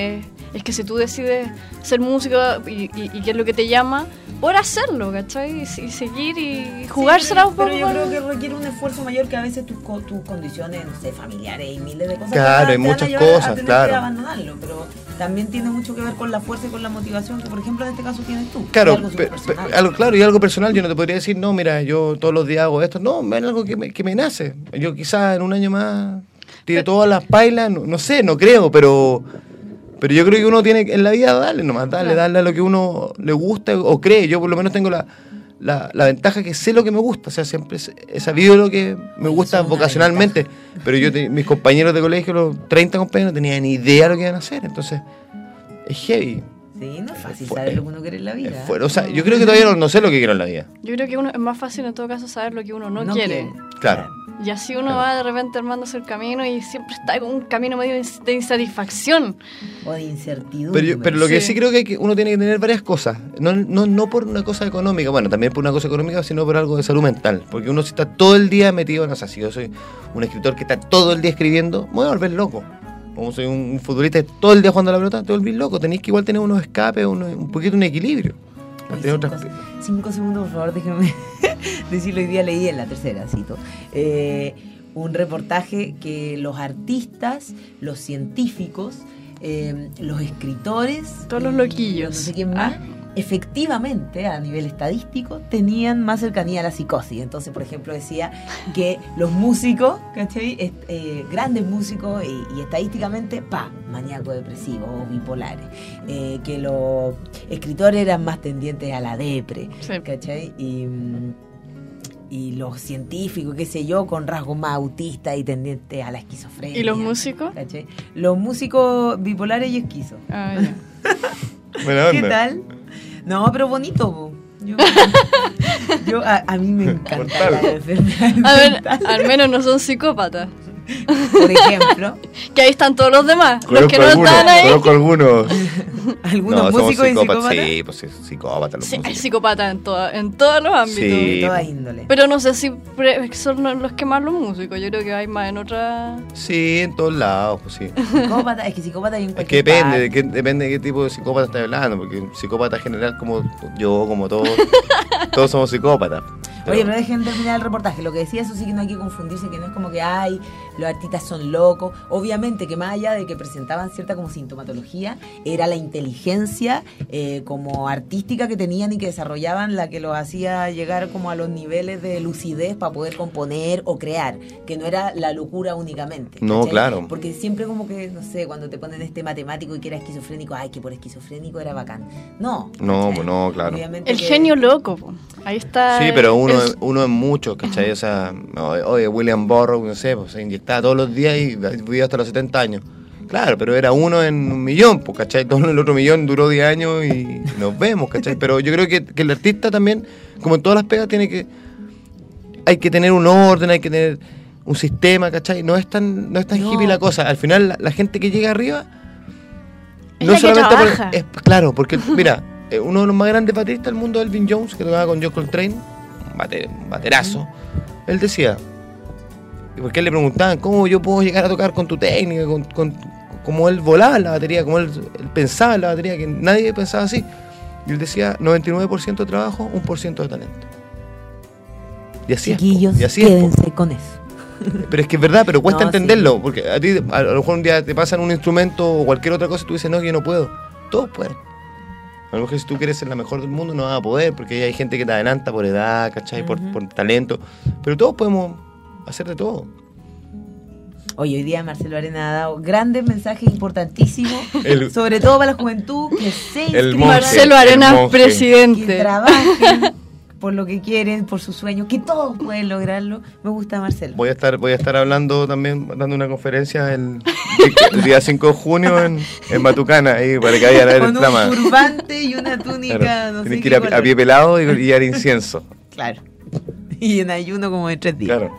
es que si tú decides ser músico y qué es lo que te llama, por hacerlo, ¿cachai? Y seguir y jugársela un poco. Pero yo creo que requiere un esfuerzo mayor que a veces tus condiciones, no sé, familiares y miles de cosas. Claro, hay muchas cosas, claro. Que abandonarlo, pero también tiene mucho que ver con la fuerza y con la motivación que, por ejemplo, en este caso tienes tú. Claro, Algo y algo personal. Yo no te podría decir, no, mira, yo todos los días hago esto. No, es algo que me nace. Yo quizás en un año más tire todas las pailas, no sé, no creo, pero yo creo que uno tiene en la vida darle nomás, darle a lo que uno le gusta o cree. Yo por lo menos tengo la ventaja que sé lo que me gusta, o sea, siempre he sabido lo que me gusta vocacionalmente, pero mis compañeros de colegio, los 30 compañeros, no tenían ni idea de lo que iban a hacer, entonces es heavy. Sí, no es fácil saber lo que uno quiere en la vida. O sea, yo creo que todavía no sé lo que quiero en la vida. Yo creo que es más fácil en todo caso saber lo que uno no quiere. Claro. Y así uno va de repente armándose el camino y siempre está con un camino medio de insatisfacción. O de incertidumbre. Pero lo que sí creo que uno tiene que tener varias cosas. No por una cosa económica, bueno, también por una cosa económica, sino por algo de salud mental. Porque uno si está todo el día metido, no sé, si yo soy un escritor que está todo el día escribiendo, me voy a volver loco. Como soy un futbolista todo el día jugando a la pelota, te volvís loco. Tenéis que igual tener unos escapes, un poquito un equilibrio. 5 segundos, por favor, déjenme decirlo. Hoy día leí en la tercera, cito, un reportaje que los artistas, los científicos, los escritores, todos los loquillos, no sé quién más, efectivamente, a nivel estadístico, tenían más cercanía a la psicosis. Entonces, por ejemplo, decía que los músicos, ¿cachai? Grandes músicos y estadísticamente, maníacos depresivos o bipolares. Que los escritores eran más tendientes a la depre, sí. ¿Cachai? Y los científicos, qué sé yo, con rasgos más autistas y tendientes a la esquizofrenia. ¿Y los músicos? ¿Cachai? Los músicos bipolares y esquizo. Ah, ya. ¿Qué tal? No, pero bonito, po. Yo a mí me encanta la enfermedad. A ver, al menos no son psicópatas. Por ejemplo. Que ahí están todos los demás. Los que no están ahí. Conozco algunos. ¿Algunos músicos y psicópatas? Sí, pues psicópatas. Sí, hay psicópatas en todos los ámbitos. Sí, de toda índole. Pero no sé si son los que más los músicos. Yo creo que hay más en otra. Sí, en todos lados, pues sí. Psicópata, es que psicópata hay en cualquier depende de qué tipo de psicópata estás hablando. Porque psicópata general, como yo, como todos, todos somos psicópatas. Oye, pero dejen terminar el reportaje. Lo que decía, eso sí que no hay que confundirse, que no es como que los artistas son locos. Obviamente que más allá de que presentaban cierta como sintomatología, era la inteligencia como artística que tenían y que desarrollaban la que los hacía llegar como a los niveles de lucidez para poder componer o crear, que no era la locura únicamente. No, ¿cachai? claro. Porque siempre como que, no sé, cuando te ponen matemático y que era esquizofrénico, que por esquizofrénico era bacán. No, claro. Obviamente el genio loco, ahí está. Sí, pero uno es mucho, ¿cachai? O sea, oye, William Burroughs, no sé, pues se inyectaba todos los días y vivió hasta los 70 años. Claro, pero era uno en 1.000.000, pues, ¿cachai? Todo el otro 1.000.000 duró 10 años y nos vemos, ¿cachai? Pero yo creo que el artista también, como en todas las pegas, hay que tener un orden, hay que tener un sistema, ¿cachai? No es tan hippie la cosa. Al final, la gente que llega arriba, no solamente claro, porque mira, uno de los más grandes bateristas del mundo, Elvin Jones, que tocaba con John Coltrane, un baterazo, él decía, porque él le preguntaban, ¿cómo yo puedo llegar a tocar con tu técnica, con como él volaba en la batería, como él pensaba en la batería, que nadie pensaba así? Y él decía, 99% de trabajo, 1% de talento. Y así Chiquillos, es. Quédense con eso. Pero es que es verdad, pero cuesta entenderlo, porque a ti a lo mejor un día te pasan un instrumento o cualquier otra cosa y tú dices, no, yo no puedo. Todos pueden. A lo mejor si tú quieres ser la mejor del mundo no vas a poder, porque hay gente que te adelanta por edad, ¿cachai? Por talento. Pero todos podemos hacer de todo. Oye, hoy día Marcelo Arena ha dado grandes mensajes importantísimos, sobre todo para la juventud, que se inscriban. Marcelo Arena, presidente. Que trabajen por lo que quieren, por sus sueños, que todos pueden lograrlo. Me gusta Marcelo. Voy a estar hablando también, dando una conferencia el día 5 de junio en Matucana, ahí para que vayan a ver el trama. Con un turbante y una túnica, claro, no sé. Tienes que ir a pie pelado y dar incienso. Claro. Y en ayuno como de 3 días. Claro.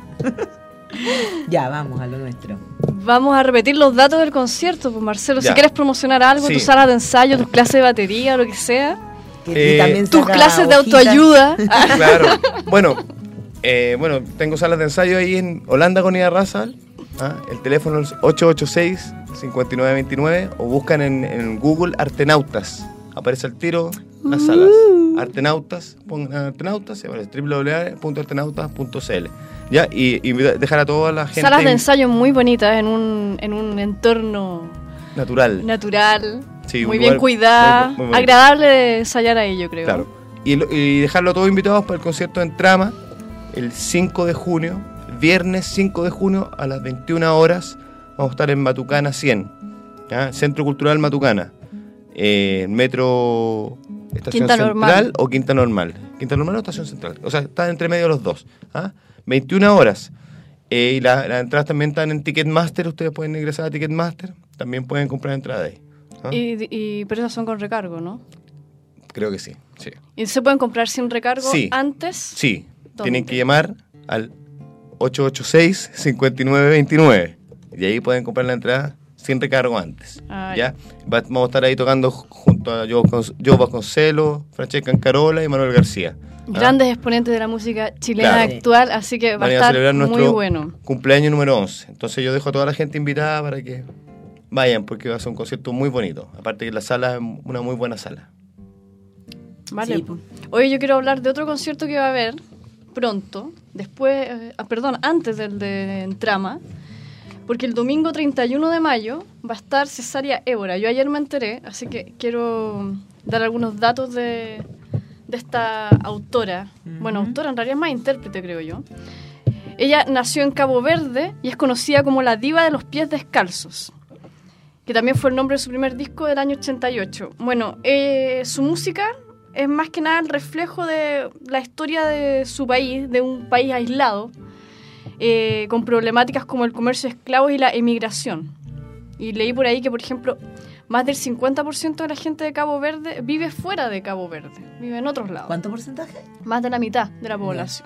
Ya, vamos a lo nuestro. Vamos a repetir los datos del concierto, pues Marcelo, ya. Si quieres promocionar algo, sí. Tu sala de ensayo, tus clases de batería, lo que sea. También tus clases de autoayuda. Claro. Bueno, tengo salas de ensayo ahí en Holanda con Ida Razal. El teléfono es 886-5929 o buscan en Google Artenautas. Aparece al tiro las salas. Artenautas, pongan Artenautas y aparece www.artenautas.cl. ¿Ya? Y dejar a toda la gente... Salas de ensayo muy bonitas en un entorno... Natural. Sí, muy bien cuidada. Muy bonito. Agradable de ensayar ahí, yo creo. Claro. Y dejarlo todos invitados para el concierto en Trama el 5 de junio, viernes 5 de junio a las 21 horas. Vamos a estar en Matucana 100, ¿ya? Centro Cultural Matucana. Metro Estación Quinta Central Normal. o Quinta Normal. Quinta Normal o Estación Central. O sea, está entre medio de los dos. 21 horas. Y las entradas también están en Ticketmaster. Ustedes pueden ingresar a Ticketmaster. También pueden comprar entradas ahí. Pero esas son con recargo, ¿no? Creo que sí. ¿Y se pueden comprar sin recargo antes? Sí. ¿Dónde? Tienen que llamar al 886-5929. Y ahí pueden comprar la entrada sin recargo antes. ¿Ya? Vamos a estar ahí tocando junto a Joe Vasconcelos, Francesca Ancarola y Manuel García. Grandes exponentes de la música chilena actual, así que va a estar celebrar muy nuestro bueno. Cumpleaños número 11. Entonces yo dejo a toda la gente invitada para que vayan, porque va a ser un concierto muy bonito. Aparte que la sala es una muy buena sala. Vale. Sí. Hoy yo quiero hablar de otro concierto que va a haber pronto, antes del de Entrama, porque el domingo 31 de mayo va a estar Cesárea Évora. Yo ayer me enteré, así que quiero dar algunos datos de esta autora. Bueno, autora en realidad es más intérprete, creo yo. Ella nació en Cabo Verde y es conocida como la diva de los pies descalzos, que también fue el nombre de su primer disco del año 88. Bueno, su música es más que nada el reflejo de la historia de su país, de un país aislado, con problemáticas como el comercio de esclavos y la emigración. Y leí por ahí que, por ejemplo, más del 50% de la gente de Cabo Verde vive fuera de Cabo Verde, vive en otros lados. ¿Cuánto porcentaje? Más de la mitad de la población.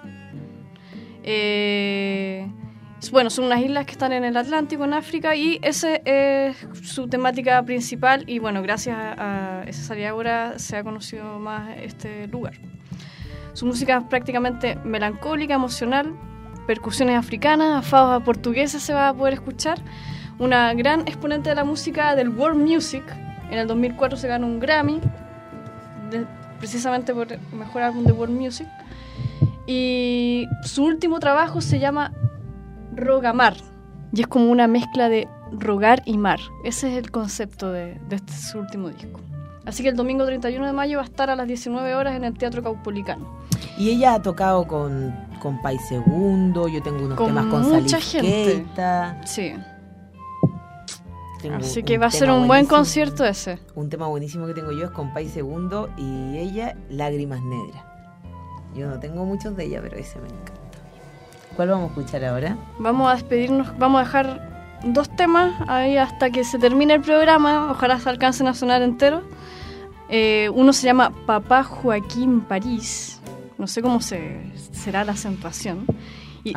Bueno, son unas islas que están en el Atlántico, en África, y esa es su temática principal. Y bueno, gracias a Cesárea Évora se ha conocido más este lugar. Su música es prácticamente melancólica, emocional, percusiones africanas, afados portugueses se va a poder escuchar. Una gran exponente de la música del World Music. En el 2004 se ganó un Grammy, precisamente por el mejor álbum de World Music. Y su último trabajo se llama Rogamar, y es como una mezcla de rogar y mar. Ese es el concepto de su último disco. Así que el domingo 31 de mayo va a estar a las 19 horas en el Teatro Caupolicano. Y ella ha tocado con País Segundo, yo tengo unos Con temas con mucha Salisqueta. Sí. Tengo Así que va a ser un buen concierto ese. Un tema buenísimo que tengo yo es con País Segundo y ella, Lágrimas Negras. Yo no tengo muchos de ella, pero ese me encanta. ¿Cuál vamos a escuchar ahora? Vamos a despedirnos, vamos a dejar 2 temas ahí hasta que se termine el programa. Ojalá se alcancen a sonar enteros. Uno se llama Papá Joaquín París. No sé cómo será la acentuación. Y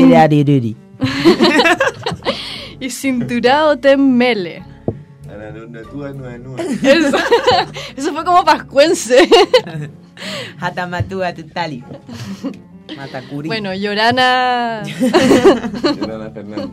y Cinturado Temmele. Eso fue como pascuense. Hatamatúa Tutali. Matacuri. Bueno, Llorana. Llorana Fernanda.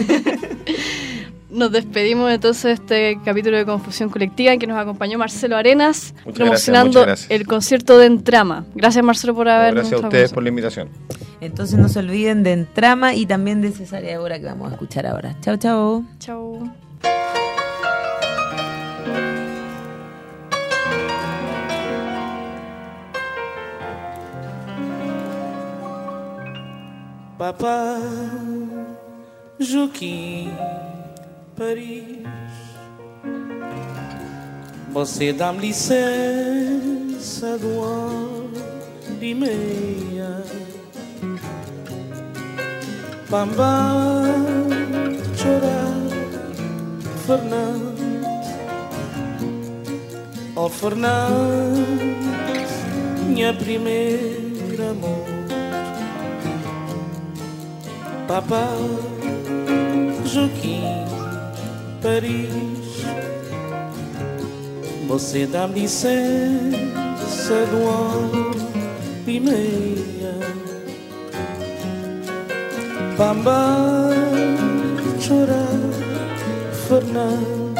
Nos despedimos entonces de este capítulo de Confusión Colectiva en que nos acompañó Marcelo Arenas, promocionando el concierto de Entrama. Gracias, Marcelo, por habernos Gracias a ustedes por la invitación. Entonces no se olviden de Entrama y también de Cesárea Évora que vamos a escuchar ahora. Chao, chao. Chao. Papá Joaquim Paris, você dá-me licença de 1h30 Pamba chorar Fernando, oh Fernando, minha primeira amor. Papá Joaquim Paris, você dá-me licença de 1h30 Pamba chorar, Fernando.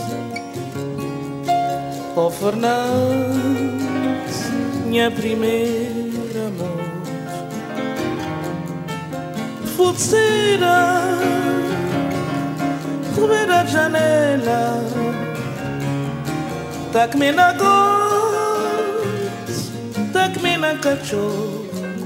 Oh Fernando, minha primeira amor. Futsira, comer a janela, tac-me na goz, tac-me na cachorro.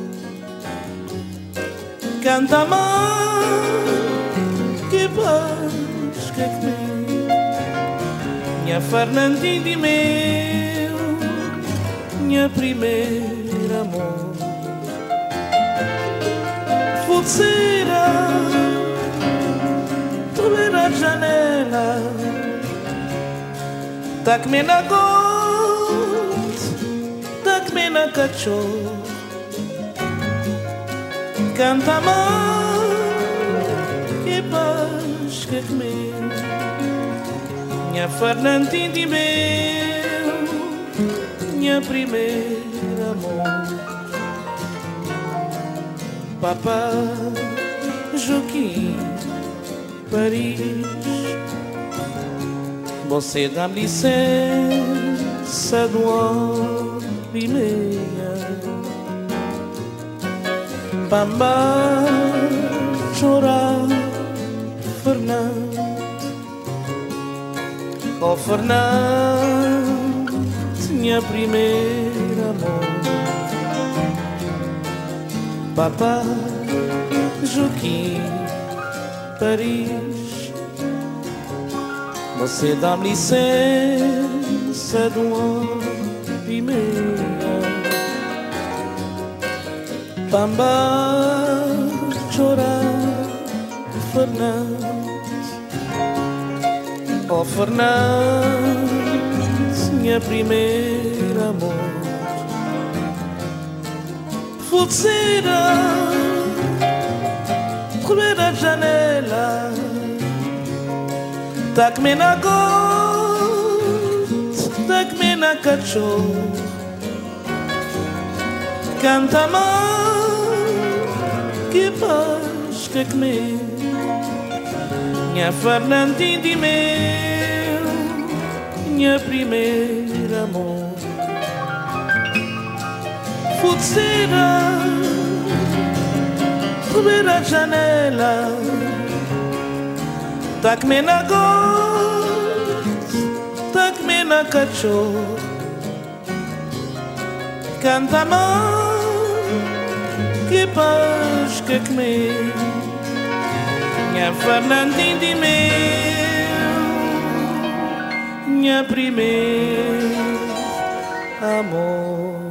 Canta mais, que paz, que comigo. Minha Fernandinha de meu, minha primeira amor. Futsira, comer a janela, tac-me na goz, tac-me na cachorro. Canta mais, que paz, que comigo. Minha Fernandinha de meu, minha primeira amor. Papá Joaquim, Paris, você dá-me licença do hora e meia. Bamba chorar, Fernando. Oh Fernando, minha primeira amor. Papá Joaquim, Paris, você dá-me licença de hora e meia. Bamba chorar, Fernando. Oh Fernando, minha primeira amor. Futsira, comer a janela, tac-me na goz, tac-me na cachorro. Canta mais, que paz, que comigo. Minha Fernandinha de meu, minha primeira amor. Futsira, comer a janela, tac-me na goz, tac-me na cachorro. Canta mais, que paz, que comigo. Minha Fernandinha de meu, minha primeira amor.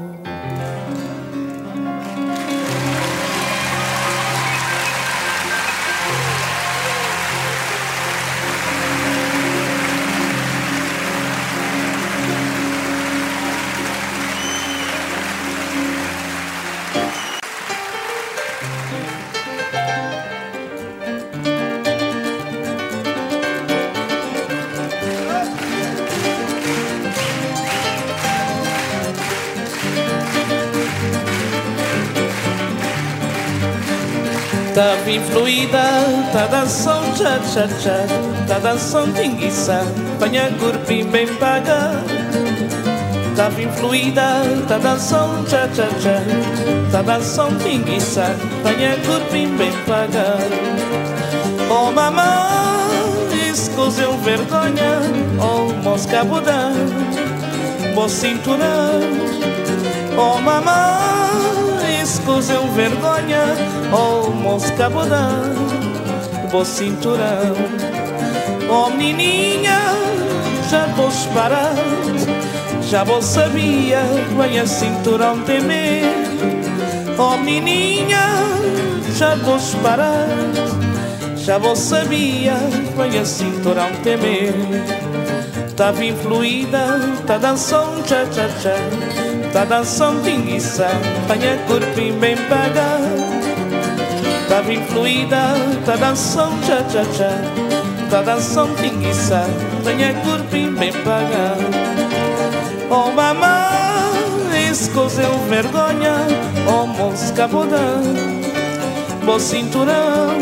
Tá bem fluida, tá dançando cha-cha-cha, tá dançando tinguiça, panha corpim bem paga. Tá bem fluida, tá dançando cha-cha-cha, tá dançando tinguiça, panha corpim bem paga. Oh mamãe, escuseu vergonha, oh mosca budã, bo cinturão. Oh mamãe, escuseu vergonha, oh mosca budã, bo cinturão. Oh menininha, já vou parar, já vou sabia, vai a cinturão temer. Oh menininha, já vou parar, já vou sabia, vai a cinturão temer. Tá bem fluida, tá dançando cha-cha-cha, tá dançando tinguiça, panha corpim bem paga. Tá bem fluida, tá dançando cha-cha-cha, tá dançando tinguiça, panha corpim bem paga. Oh mamãe, escuseu vergonha, oh mosca bodã, bo cinturão.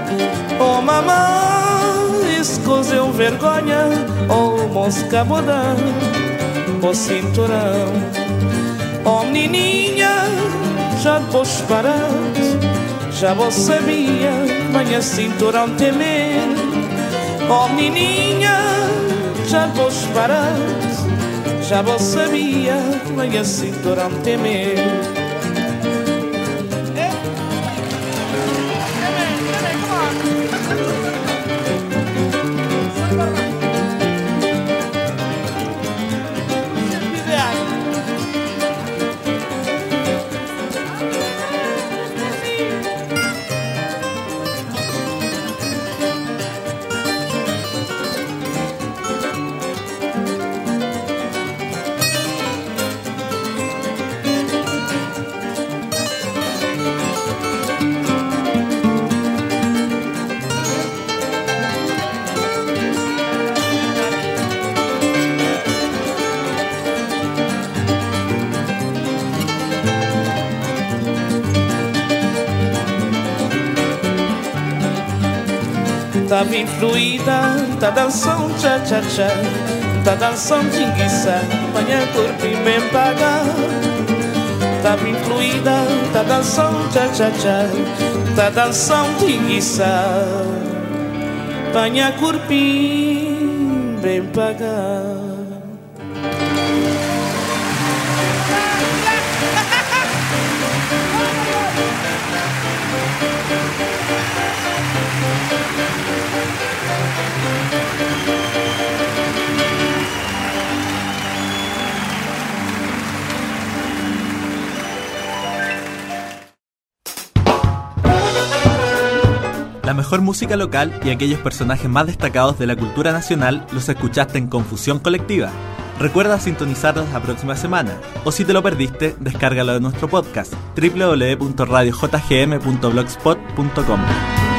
Oh mamãe, escuseu vergonha, oh mosca bodã, oh cinturão. Oh menininha, já vos parado, já vos sabia, manhã cinturão temer. Oh menininha, já vos parado, já vos sabia, manhã cinturão temer. Tava influída, tá dançando tcha-tcha-tcha, tá dançando tinguiça, manhã corpinho bem paga. Tava influída, tá dançando tcha-tcha-tcha, tá dançando tinguiça, manhã corpinho bem paga. La mejor música local y aquellos personajes más destacados de la cultura nacional los escuchaste en Confusión Colectiva. Recuerda sintonizarlos la próxima semana, o si te lo perdiste, descárgalo de nuestro podcast www.radiojgm.blogspot.com.